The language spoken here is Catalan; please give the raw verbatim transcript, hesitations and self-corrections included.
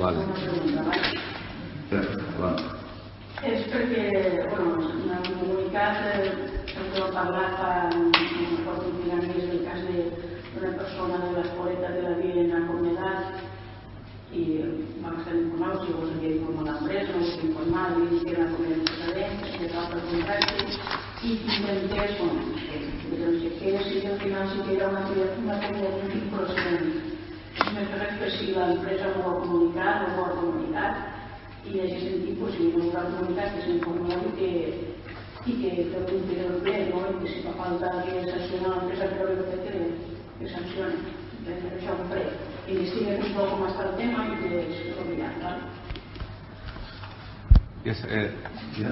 Vale. Una pregunta, ¿vale? Bueno. És perquè, bueno, en el comunicat el que vam parlar fa, no recordo quin any és el cas d'una persona de l'Escoleta de la Vila acomiadat i vam estar informats, si vos havia d'informar l'empresa, no us havia informat, i que era acomiadat precedent, que era el contracte, i intentés, bueno, no sé què, si al final sí que era una acomiadat improcedent. És més res que si l'empresa no ho ha comunicat, no ho ha comunicat, i en aquest sentit, doncs, si no ha comunicat, que s'informi i que té un pere del ple, no? I que si fa falta que sanciona l'empresa per haver fet que, que sancioni. Per això ho faré. Investiga un poc com està el tema i que es trobi allà, val? Yes, eh, ja.